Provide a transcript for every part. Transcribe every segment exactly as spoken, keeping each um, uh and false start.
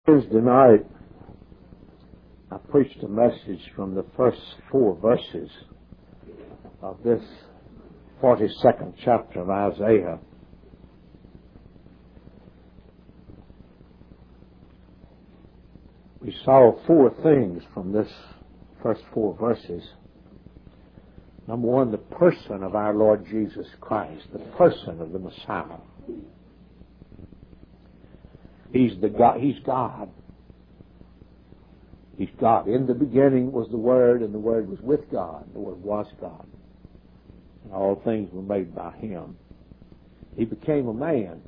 Thursday night, I preached a message from the first four verses of this forty-second chapter of Isaiah. We saw four things from this first four verses. Number one, the person of our Lord Jesus Christ, the person of the Messiah. He's the God. He's God. He's God. In the beginning was the Word, and the Word was with God. The Word was God. And all things were made by Him. He became a man.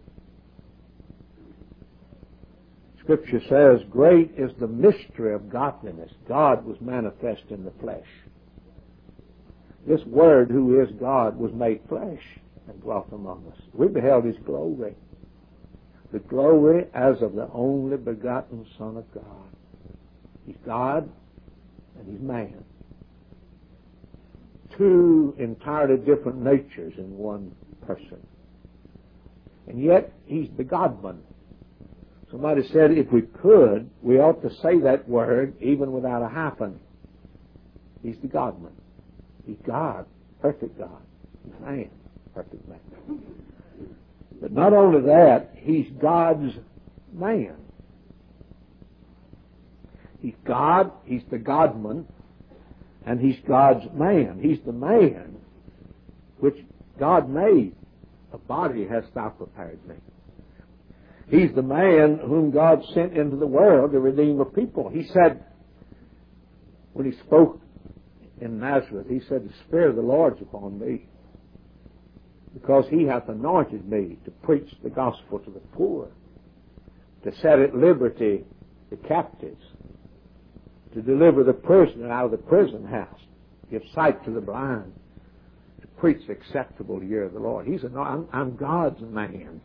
Scripture says, great is the mystery of godliness. God was manifest in the flesh. This Word, who is God, was made flesh and dwelt among us. We beheld His glory. The glory as of the only begotten Son of God. He's God and He's man. Two entirely different natures in one person. And yet, He's the God-man. Somebody said if we could, we ought to say that word even without a hyphen. He's the God-man. He's God, perfect God. He's man, perfect man. But not only that, He's God's man. He's God, He's the God-man, and He's God's man. He's the man which God made. A body hast thou prepared me. He's the man whom God sent into the world to redeem a people. He said, when He spoke in Nazareth, He said, the Spirit of the Lord's upon me, because He hath anointed me to preach the gospel to the poor, to set at liberty the captives, to deliver the prisoner out of the prison house, give sight to the blind, to preach the acceptable year of the Lord. He's a, I'm, I'm God's man.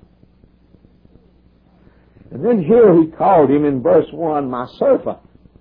And then here He called Him in verse one, my servant.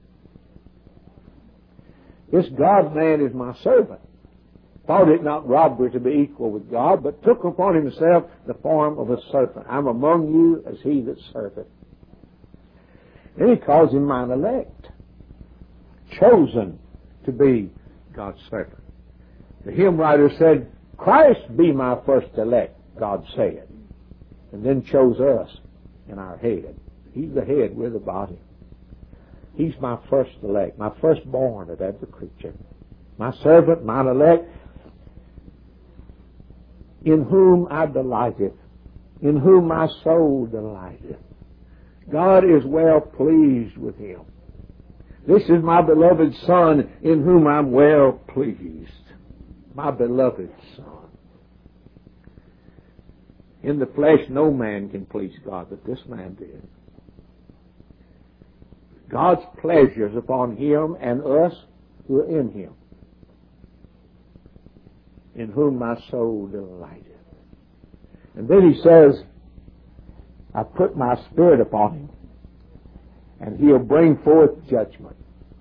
This God-man is my servant. Thought it not robbery to be equal with God, but took upon Himself the form of a servant. I'm among you as he that serveth. Then He calls Him mine elect, chosen to be God's servant. The hymn writer said, Christ be my first elect, God said, and then chose us in our head. He's the head, we're the body. He's my first elect, my firstborn of every creature. My servant, mine elect, in whom I delighteth, in whom my soul delighteth. God is well pleased with Him. This is my beloved Son, in whom I'm well pleased. My beloved Son. In the flesh, no man can please God, but this man did. God's pleasure is upon Him and us who are in Him, in whom my soul delighteth. And then He says, I put my Spirit upon Him, and He'll bring forth judgment.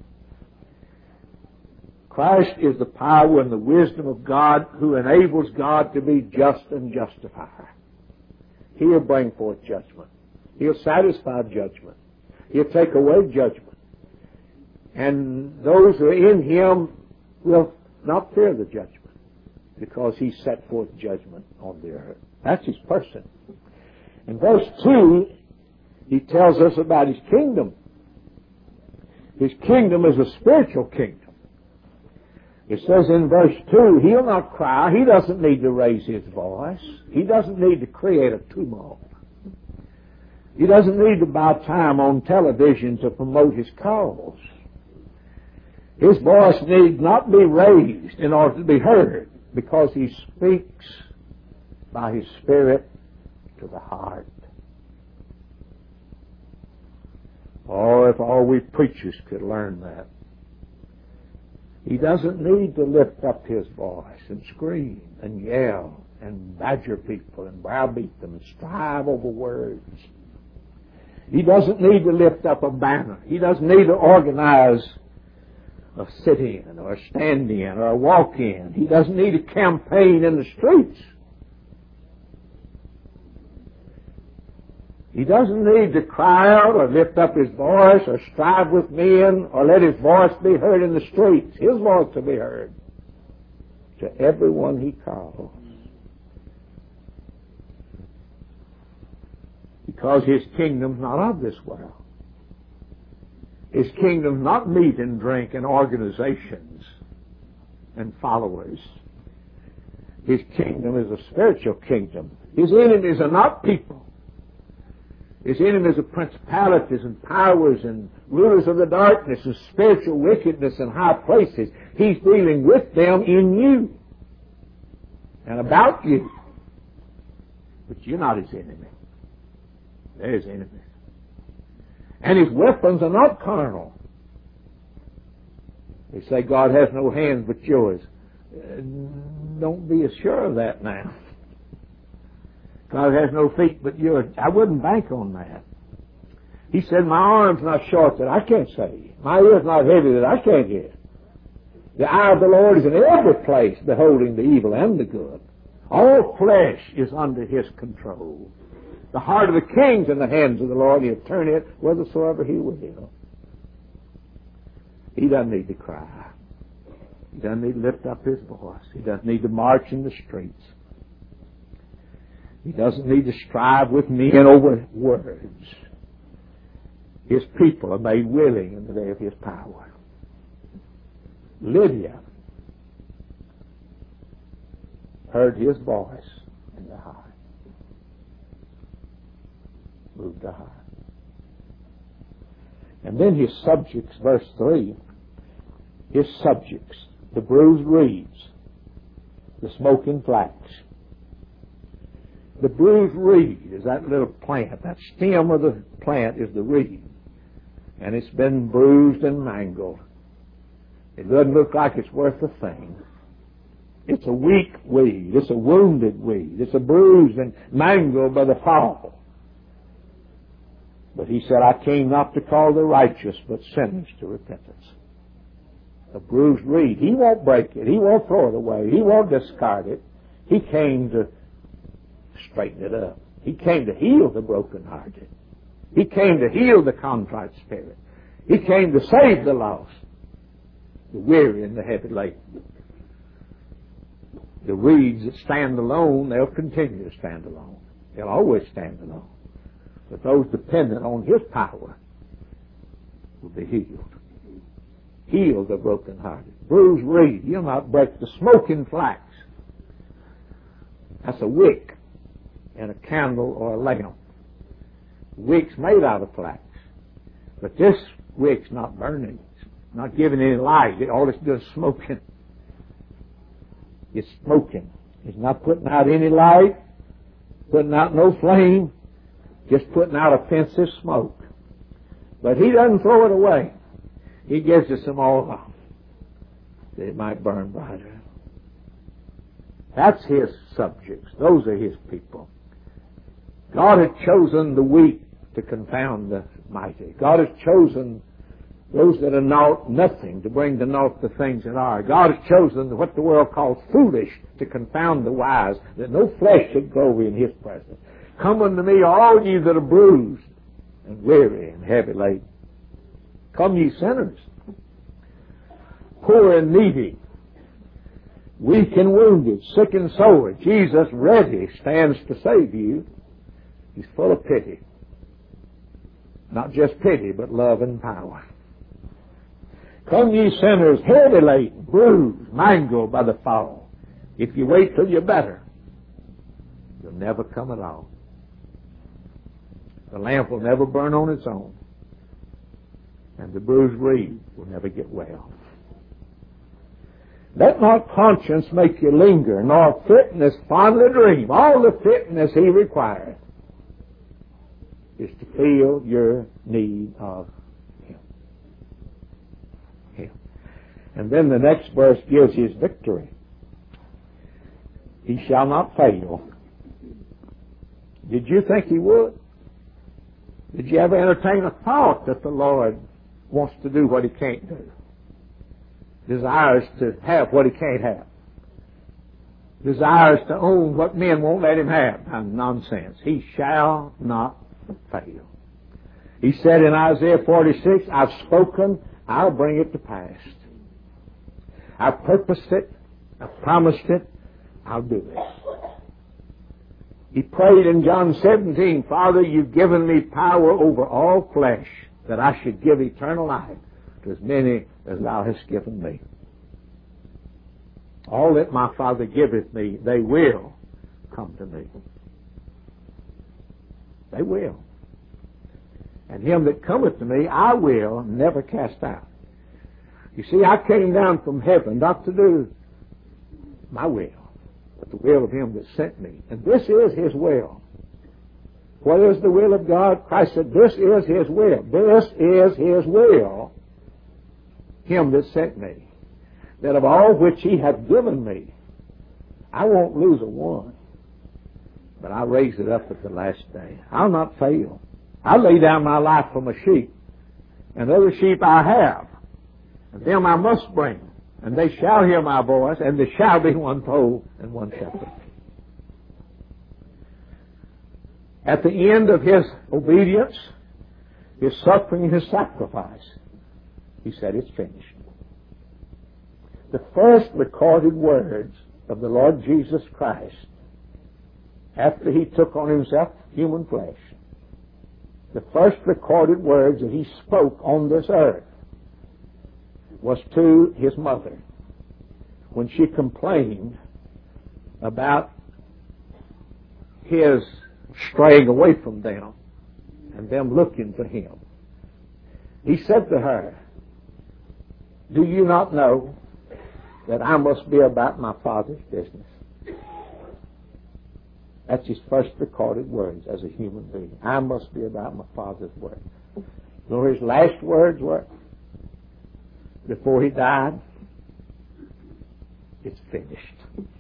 Christ is the power and the wisdom of God who enables God to be just and justifier. He'll bring forth judgment. He'll satisfy judgment. He'll take away judgment. And those who are in Him will not fear the judgment, because He set forth judgment on the earth. That's His person. In verse two, He tells us about His kingdom. His kingdom is a spiritual kingdom. It says in verse two, He'll not cry. He doesn't need to raise His voice. He doesn't need to create a tumult. He doesn't need to buy time on television to promote His cause. His voice needs not be raised in order to be heard, because He speaks by His Spirit to the heart. Oh, if all we preachers could learn that. He doesn't need to lift up His voice and scream and yell and badger people and browbeat them and strive over words. He doesn't need to lift up a banner. He doesn't need to organize a sit-in or a stand-in or a walk-in. He doesn't need a campaign in the streets. He doesn't need to cry out or lift up his voice or strive with men or let his voice be heard in the streets. His voice will be heard to everyone he calls. Because his kingdom's not of this world. His kingdom's not meat and drink and organizations and followers. His kingdom is a spiritual kingdom. His enemies are not people. His enemies are principalities and powers and rulers of the darkness and spiritual wickedness in high places. He's dealing with them in you and about you. But you're not his enemy. They're his enemies. And his weapons are not carnal. They say God has no hands but yours. Uh, don't be as sure of that now. God has no feet but yours. I wouldn't bank on that. He said, my arm's not short that I can't save. My ear's not heavy that I can't hear. The eye of the Lord is in every place, beholding the evil and the good. All flesh is under his control. The heart of the king's in the hands of the Lord. He'll turn it whithersoever he will. He doesn't need to cry. He doesn't need to lift up his voice. He doesn't need to march in the streets. He doesn't need to strive with men over words. His people are made willing in the day of his power. Lydia heard his voice in the heart. Moved to heart. And then his subjects, verse three, his subjects, the bruised reeds, the smoking flax. The bruised reed is that little plant. That stem of the plant is the reed. And it's been bruised and mangled. It doesn't look like it's worth a thing. It's a weak weed. It's a wounded weed. It's a bruised and mangled by the fall. But he said, I came not to call the righteous, but sinners to repentance. A bruised reed. He won't break it. He won't throw it away. He won't discard it. He came to straighten it up. He came to heal the brokenhearted. He came to heal the contrite spirit. He came to save the lost, the weary and the heavy laden. The reeds that stand alone, they'll continue to stand alone. They'll always stand alone. But those dependent on his power will be healed. Heal the brokenhearted. Bruised reed, you'll not break the smoking flax. That's a wick and a candle or a lamp. Wick's made out of flax. But this wick's not burning. It's not giving any light. All it's doing is smoking. It's smoking. It's not putting out any light, putting out no flame, just putting out offensive smoke. But he doesn't throw it away. He gives it some oil that it might burn brighter. That's his subjects. Those are his people. God had chosen the weak to confound the mighty. God has chosen those that are naught, nothing, to bring to naught the things that are. God has chosen what the world calls foolish to confound the wise, that no flesh should glory in his presence. Come unto me, all ye that are bruised and weary and heavy laden. Come ye sinners, poor and needy, weak and wounded, sick and sore. Jesus ready stands to save you. He's full of pity. Not just pity, but love and power. Come ye sinners, heavy laden, bruised, mangled by the fall. If you wait till you're better, you'll never come at all. The lamp will never burn on its own. And the bruised reed will never get well. Let not conscience make you linger, nor fitness fondly dream. All the fitness he requires is to feel your need of him. Him. And then the next verse gives his victory. He shall not fail. Did you think he would? Did you ever entertain a thought that the Lord wants to do what he can't do? Desires to have what he can't have. Desires to own what men won't let him have. Nonsense. He shall not fail. He said in Isaiah forty-six, I've spoken, I'll bring it to pass. I've purposed it, I've promised it, I'll do it. He prayed in John seventeen, Father, you've given me power over all flesh, that I should give eternal life to as many as thou hast given me. All that my Father giveth me, they will come to me. They will. And him that cometh to me, I will never cast out. You see, I came down from heaven not to do my will, but the will of him that sent me. And this is his will. What is the will of God? Christ said, this is his will. This is his will, him that sent me, that of all which he hath given me, I won't lose a one, but I'll raise it up at the last day. I'll not fail. I lay down my life for my sheep, and other sheep I have, and them I must bring, and they shall hear my voice, and there shall be one fold and one shepherd. At the end of his obedience, his suffering and his sacrifice, he said, it's finished. The first recorded words of the Lord Jesus Christ, after he took on himself human flesh, the first recorded words that he spoke on this earth was to his mother when she complained about his straying away from them and them looking for him. He said to her, do you not know that I must be about my Father's business? That's his first recorded words as a human being. I must be about my Father's work. You know what his last words were? Before he died? It's finished.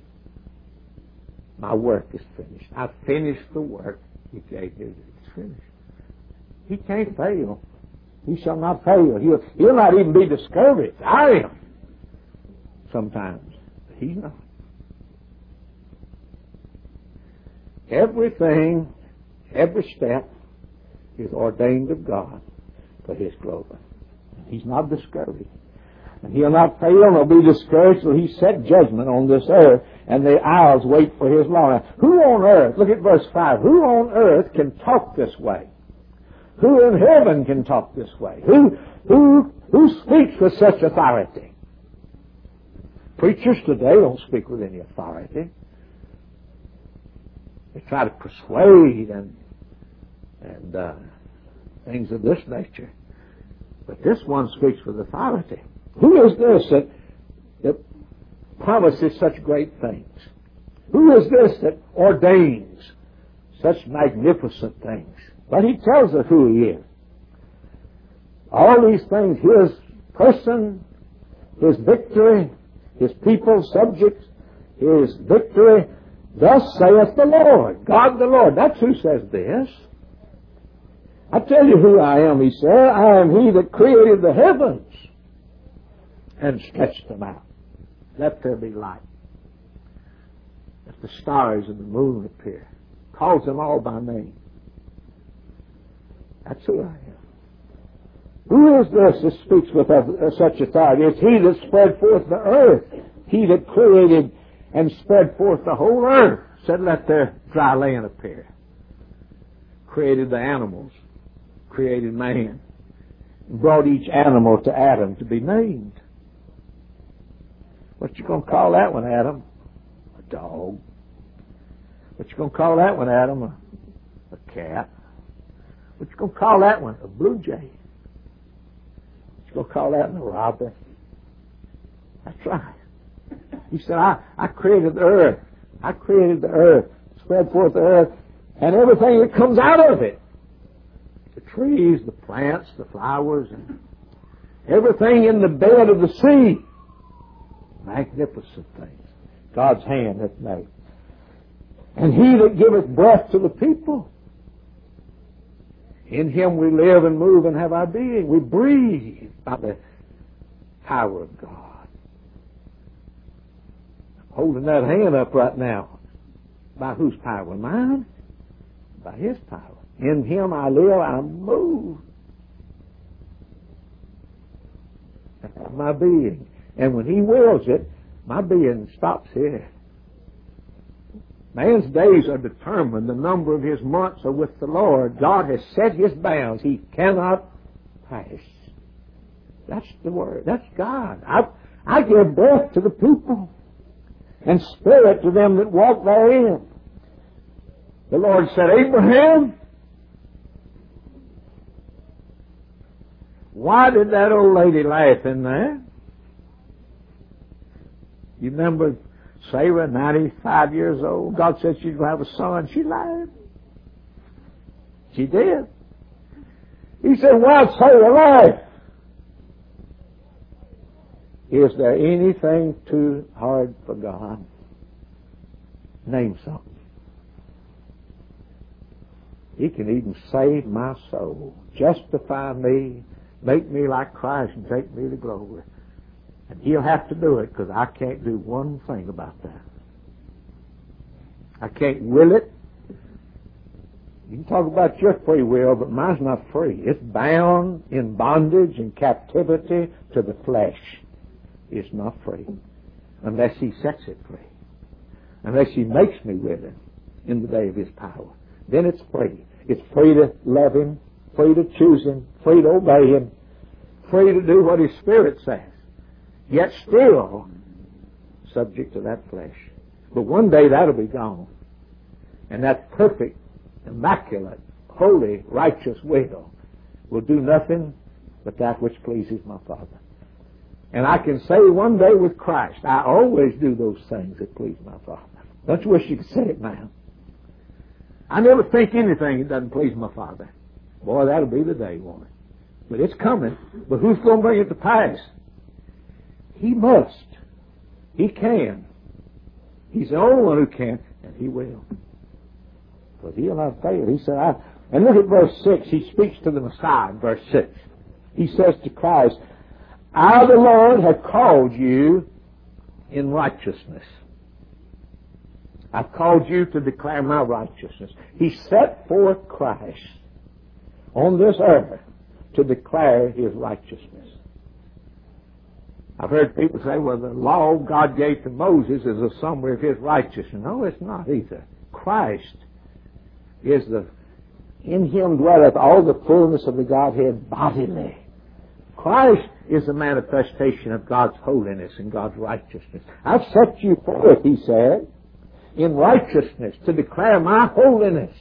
My work is finished. I've finished the work he gave me. It's finished. He can't fail. He shall not fail. He'll, he'll not even be discouraged. I am. Sometimes. But he's not. Everything, every step is ordained of God for his glory. He's not discouraged. And he'll not fail nor be discouraged till he set judgment on this earth, and the isles wait for his law. Now, who on earth, look at verse five, who on earth can talk this way? Who in heaven can talk this way? Who, who, who speaks with such authority? Preachers today don't speak with any authority. They try to persuade and and uh, things of this nature. But this one speaks with authority. Who is this that, that promises such great things? Who is this that ordains such magnificent things? But he tells us who he is. All these things, his person, his victory, his people, subjects, his victory, thus saith the Lord, God the Lord. That's who says this. I tell you who I am, he said. I am he that created the heavens and stretched them out. Let there be light. Let the stars and the moon appear. Calls them all by name. That's who I am. Who is this that speaks with such authority? It's he that spread forth the earth. He that created and spread forth the whole earth. Said, let there dry land appear. Created the animals. Created man. And brought each animal to Adam to be named. What you going to call that one, Adam? A dog. What you going to call that one, Adam? A, a cat. What you going to call that one? A blue jay. What you going to call that one? A robber. That's right. He said, I, I created the earth. I created the earth. Spread forth the earth. And everything that comes out of it. The trees, the plants, the flowers, and everything in the bed of the sea. Magnificent things. God's hand hath made. And he that giveth breath to the people. In him we live and move and have our being. We breathe by the power of God. I'm holding that hand up right now. By whose power? Mine? By his power. In Him I live, I move. That's my being. And when He wills it, my being stops here. Man's days are determined. The number of his months are with the Lord. God has set His bounds. He cannot pass. That's the Word. That's God. I, I give breath to the people and spirit to them that walk therein. The Lord said, Abraham, why did that old lady laugh in there? You remember Sarah, ninety-five years old? God said she's going to have a son. She laughed. She did. He said, why Sarah laugh? Is there anything too hard for God? Name something. He can even save my soul, justify me, make me like Christ, and take me to glory. And He'll have to do it, because I can't do one thing about that. I can't will it. You can talk about your free will, but mine's not free. It's bound in bondage and captivity to the flesh. It's not free unless He sets it free, unless He makes me with it in the day of His power. Then it's free. It's free to love Him, free to choose Him, free to obey Him, free to do what His Spirit says, yet still subject to that flesh. But one day that'll be gone, and that perfect, immaculate, holy, righteous will will do nothing but that which pleases my Father. And I can say one day with Christ, I always do those things that please my Father. Don't you wish you could say it now? I never think anything that doesn't please my Father. Boy, that'll be the day, won't it? But it's coming. But who's going to bring it to pass? He must. He can. He's the only one who can, and He will. Because He'll not fail. He said, I, and look at verse six. He speaks to the Messiah in verse six. He says to Christ, I, the Lord, have called you in righteousness. I've called you to declare my righteousness. He set forth Christ on this earth to declare His righteousness. I've heard people say, well, the law God gave to Moses is a summary of His righteousness. No, it's not either. Christ is the, in Him dwelleth all the fullness of the Godhead bodily. Christ is the manifestation of God's holiness and God's righteousness. I've set you forth, He said, in righteousness to declare my holiness.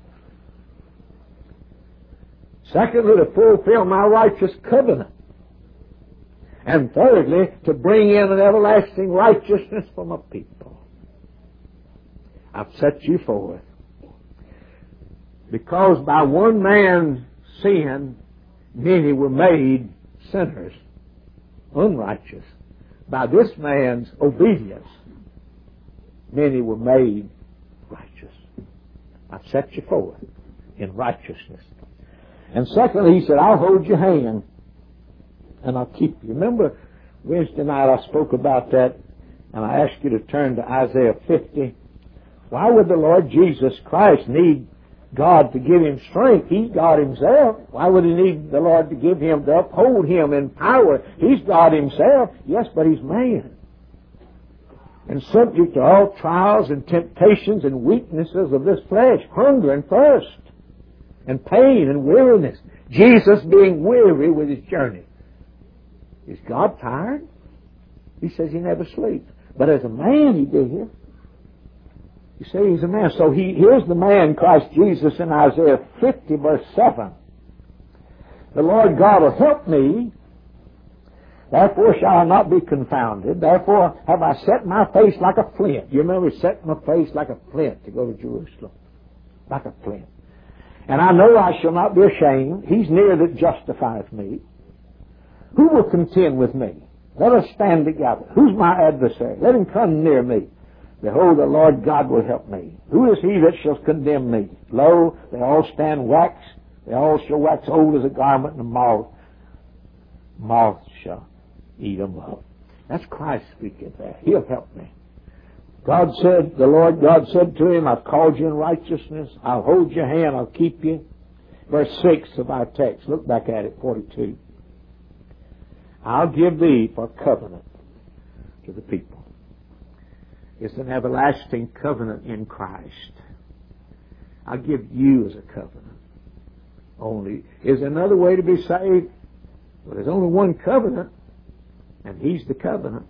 Secondly, to fulfill my righteous covenant. And thirdly, to bring in an everlasting righteousness for my people. I've set you forth. Because by one man's sin, many were made sinners, unrighteous. By this man's obedience, many were made righteous. I've set you forth in righteousness. And secondly, He said, I'll hold your hand and I'll keep you. Remember Wednesday night I spoke about that, and I asked you to turn to Isaiah fifty. Why would the Lord Jesus Christ need God to give Him strength? He's God Himself. Why would He need the Lord to give Him, to uphold Him in power? He's God Himself. Yes, but He's man. And subject to all trials and temptations and weaknesses of this flesh, hunger and thirst, and pain and weariness. Jesus being weary with His journey. Is God tired? He says He never sleeps. But as a man He did here. You say He's a man. So he, here's the man, Christ Jesus, in Isaiah fifty, verse seven. The Lord God will help me. Therefore shall I not be confounded. Therefore have I set my face like a flint. You remember setting my face like a flint to go to Jerusalem. Like a flint. And I know I shall not be ashamed. He's near that justifieth me. Who will contend with me? Let us stand together. Who's my adversary? Let him come near me. Behold, the Lord God will help me. Who is he that shall condemn me? Lo, they all stand wax. They all shall wax old as a garment, and moth, moth shall eat them up. That's Christ speaking there. He'll help me. God said, the Lord God said to him, I've called you in righteousness. I'll hold your hand. I'll keep you. verse six of our text. Look back at it, forty-two. I'll give thee for covenant to the people. It's an everlasting covenant in Christ. I'll give you as a covenant. Only. Is there another way to be saved? Well, there's only one covenant, and He's the covenant.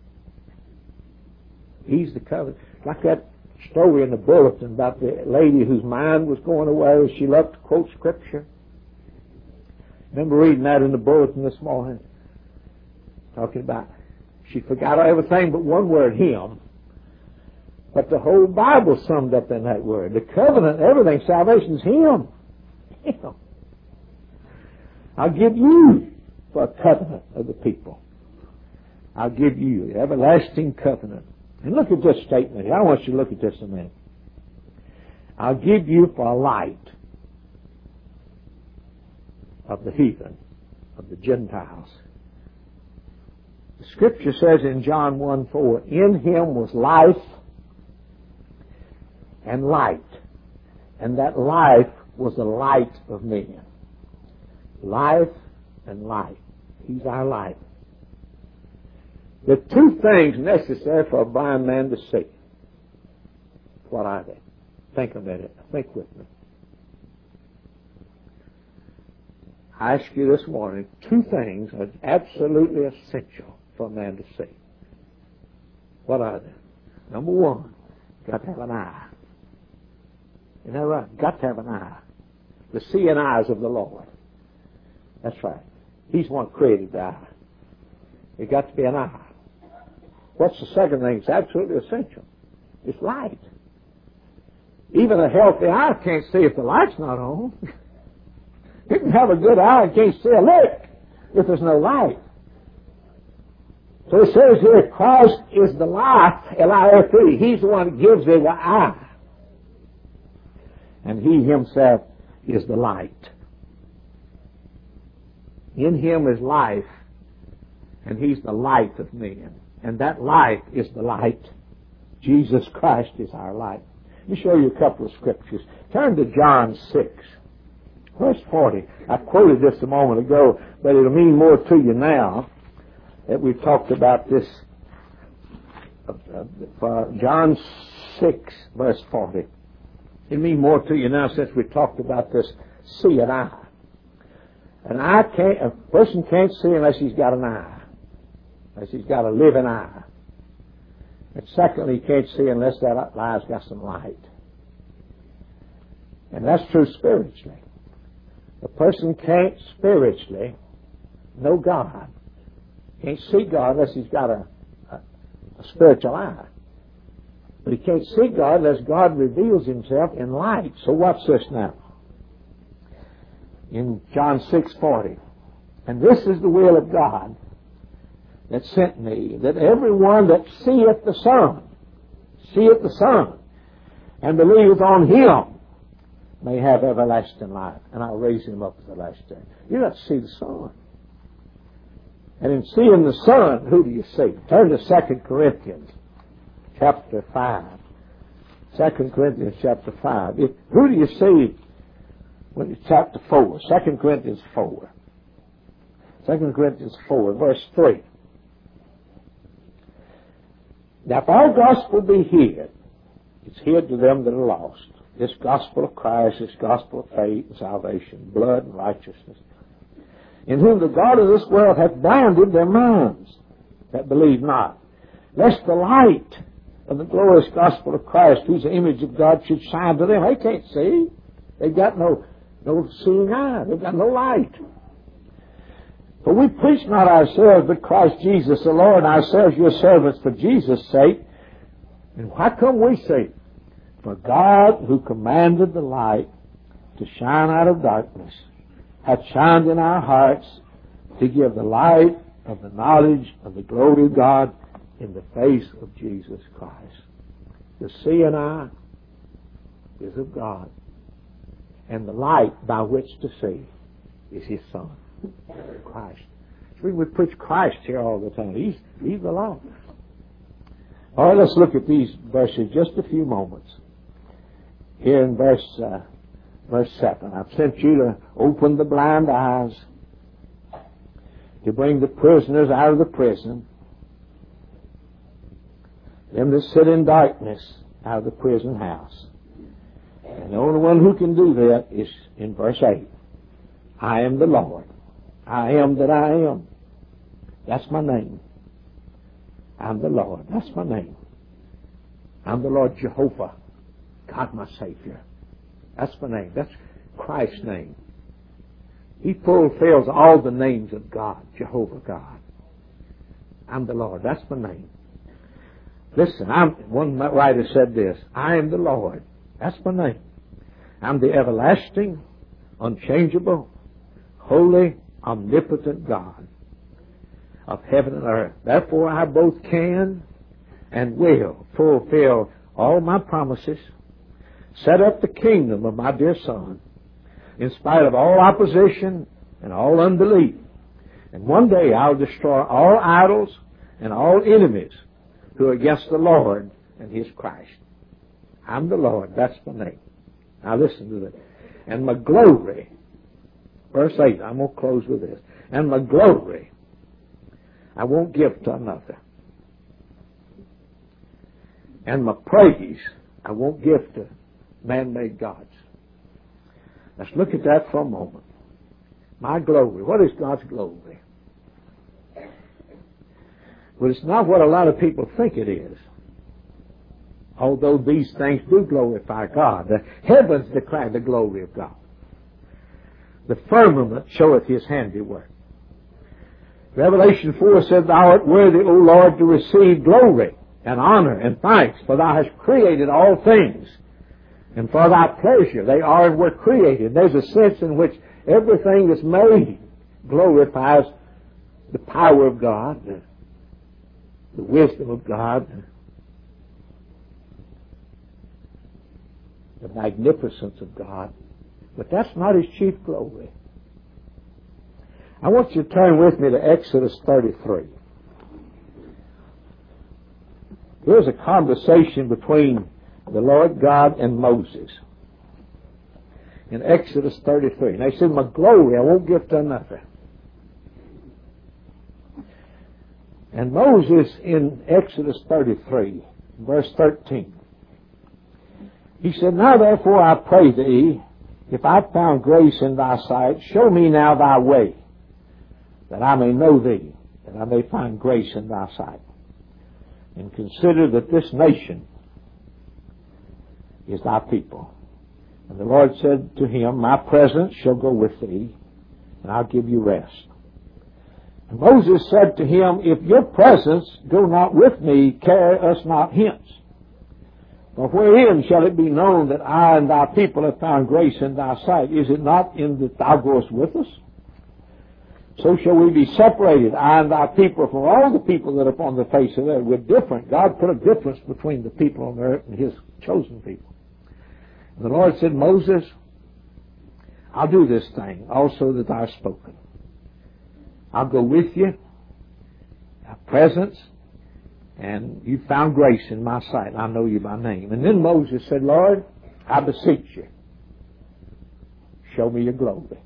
He's the covenant. Like that story in the bulletin about the lady whose mind was going away. She loved to quote Scripture. Remember reading that in the bulletin this morning? Talking about she forgot everything but one word, Him. But the whole Bible summed up in that word. The covenant, everything, salvation's Him. Him. I'll give you for a covenant of the people. I'll give you the everlasting covenant. And look at this statement here. I want you to look at this a minute. I'll give you for a light of the heathen, of the Gentiles. The Scripture says in John one four, in Him was life and light, and that life was the light of men. Life and light. He's our light. The two things necessary for a blind man to see. What are they? Think of it. Think with me. I ask you this morning, two things are absolutely essential for a man to see. What are they? Number one, got to have an eye. Isn't that right? Got to have an eye. The seeing eyes of the Lord. That's right. He's the one who created the eye. It got to be an eye. What's the second thing? It's absolutely essential. It's light. Even a healthy eye can't see if the light's not on. You can have a good eye and can't see a lick if there's no light. So it says here, Christ is the life, L I F E. He's the one that gives thee the eye. And He Himself is the light. In Him is life, and He's the light of men. And that light is the light. Jesus Christ is our light. Let me show you a couple of scriptures. Turn to John six, verse forty. I quoted this a moment ago, but it'll mean more to you now that we've talked about this. Uh, John six, verse forty. It'll mean more to you now since we talked about this seeing eye. An eye can't, a person can't see unless he's got an eye, unless he's got a living eye. And secondly, he can't see unless that eye's got some light. And that's true spiritually. A person can't spiritually know God. Can't see God unless he's got a, a, a spiritual eye. But he can't see God unless God reveals Himself in light. So watch this now. In John six forty. And this is the will of God that sent me, that everyone that seeth the Son, seeth the Son, and believeth on Him, may have everlasting life. And I'll raise Him up at the last day. You got to see the Son. And in seeing the Son, who do you see? Turn to Second Corinthians chapter five. Second Corinthians chapter five. If, who do you see when it's chapter four? Second Corinthians four. Second Corinthians four, verse three. Now, if our gospel be hid, it's hid to them that are lost. This gospel of Christ, this gospel of faith and salvation, blood and righteousness, in whom the God of this world hath blinded their minds that believe not, lest the light of the glorious gospel of Christ, whose the image of God, should shine to them. They can't see. They've got no, no seeing eye. They've got no light. For we preach not ourselves, but Christ Jesus the Lord, and ourselves your servants for Jesus' sake. And why come we say? For God, who commanded the light to shine out of darkness, hath shined in our hearts to give the light of the knowledge of the glory of God in the face of Jesus Christ. The seeing eye is of God, and the light by which to see is His Son, Christ. So we preach Christ here all the time. He's, he's the light. All right, let's look at these verses just a few moments. Here in verse uh, Verse seven, I've sent you to open the blind eyes, to bring the prisoners out of the prison, them that sit in darkness out of the prison house. And the only one who can do that is in verse eight. I am the Lord. I am that I am. That's my name. I'm the Lord. That's my name. I'm the Lord Jehovah, God my Savior. That's my name. That's Christ's name. He fulfills all the names of God, Jehovah God. I'm the Lord. That's my name. Listen, I'm, one writer said this, I am the Lord. That's my name. I'm the everlasting, unchangeable, holy, omnipotent God of heaven and earth. Therefore I both can and will fulfill all my promises, set up the kingdom of my dear Son, in spite of all opposition and all unbelief. And one day I'll destroy all idols and all enemies who are against the Lord and His Christ. I'm the Lord. That's my name. Now listen to this. And my glory, verse eight, I'm going to close with this. And my glory I won't give to another. And my praise I won't give to man-made gods. Let's look at that for a moment. My glory. What is God's glory? Well, it's not what a lot of people think it is. Although these things do glorify God. The heavens declare the glory of God. The firmament showeth His handiwork. Revelation four said, Thou art worthy, O Lord, to receive glory and honor and thanks, for Thou hast created all things. And for Thy pleasure they are and were created. There's a sense in which everything that's made glorifies the power of God, the, the wisdom of God, the magnificence of God. But that's not His chief glory. I want you to turn with me to Exodus thirty-three. Here's a conversation between the Lord God and Moses. In Exodus thirty-three. And they said, my glory I won't give to another. And Moses in Exodus thirty-three, verse thirteen, he said, Now therefore I pray thee, if I have found grace in thy sight, show me now thy way, that I may know thee, that I may find grace in thy sight. And consider that this nation is thy people. And the Lord said to him, My presence shall go with thee, and I'll give you rest. And Moses said to him, If your presence go not with me, carry us not hence. For wherein shall it be known that I and thy people have found grace in thy sight? Is it not in that thou goest with us? So shall we be separated, I and thy people, from all the people that are upon the face of the earth. We're different. God put a difference between the people on the earth and His chosen people. And the Lord said, Moses, I'll do this thing also that thou hast spoken. I'll go with you, thy presence, and you found grace in my sight. I know you by name. And then Moses said, Lord, I beseech you, show me your glory.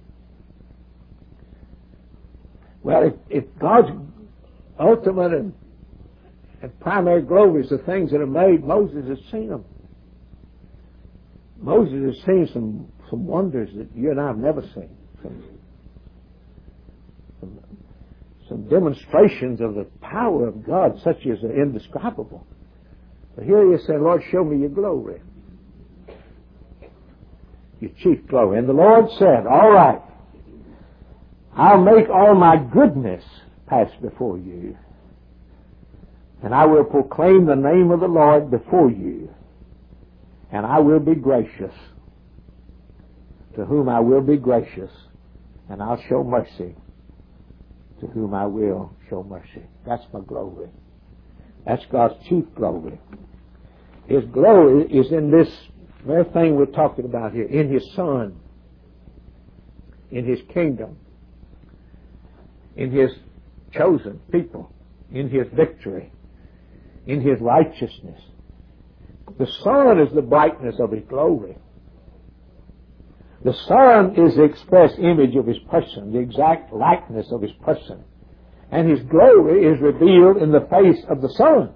Well, if, if God's ultimate and, and primary glory is the things that are made, Moses has seen them. Moses has seen some, some wonders that you and I have never seen. Some, some, some demonstrations of the power of God such as are indescribable. But here he is saying, Lord, show me your glory. Your chief glory. And the Lord said, all right, I'll make all my goodness pass before you, and I will proclaim the name of the Lord before you, and I will be gracious to whom I will be gracious, and I'll show mercy to whom I will show mercy. That's my glory. That's God's chief glory. His glory is in this very thing we're talking about here, in His Son, in His kingdom, in His chosen people, in His victory, in His righteousness. The sun is the brightness of His glory. The Son is the express image of His person, the exact likeness of His person. And His glory is revealed in the face of the Son.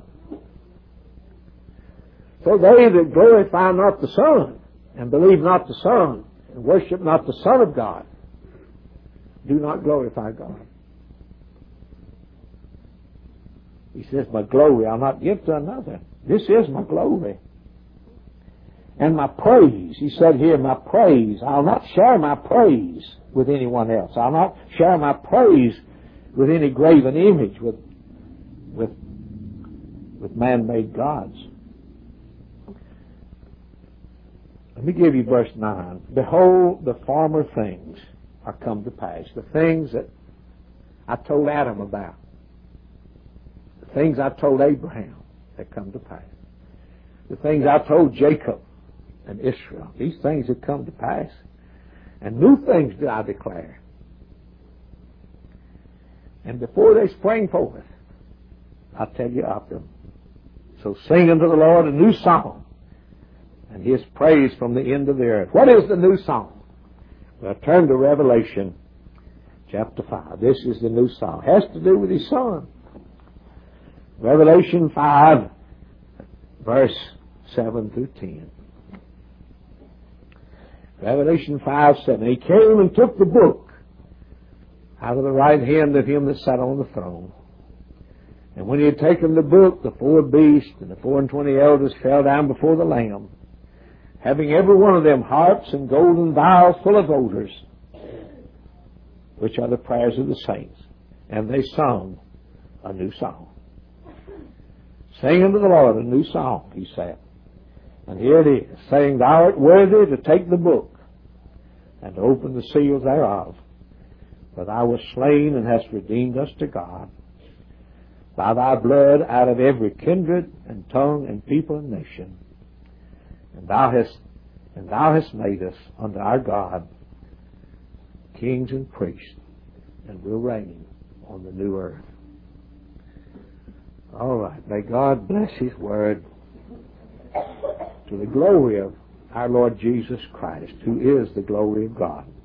So they that glorify not the Son, and believe not the Son, and worship not the Son of God, do not glorify God. He says, my glory I'll not give to another. This is my glory. And my praise, he said here, my praise, I'll not share my praise with anyone else. I'll not share my praise with any graven image, with, with, with man-made gods. Let me give you verse nine. Behold, the former things are come to pass. The things that I told Adam about. The things I told Abraham that come to pass. The things I told Jacob and Israel. These things have come to pass. And new things do I declare. And before they spring forth, I'll tell you of them. So sing unto the Lord a new song, and His praise from the end of the earth. What is the new song? Well, turn to Revelation chapter five. This is the new song. It has to do with His Son. Revelation five, verse seven through ten. Revelation five, seven. He came and took the book out of the right hand of Him that sat on the throne. And when He had taken the book, the four beasts and the four and twenty elders fell down before the Lamb, having every one of them harps and golden vials full of odors, which are the prayers of the saints. And they sung a new song. Sing unto the Lord a new song, He said. And here it is, saying, Thou art worthy to take the book and to open the seals thereof. For Thou wast slain and hast redeemed us to God by Thy blood out of every kindred and tongue and people and nation. And Thou hast and Thou hast made us unto our God kings and priests, and will reign on the new earth. All right. May God bless His word to the glory of our Lord Jesus Christ, who is the glory of God.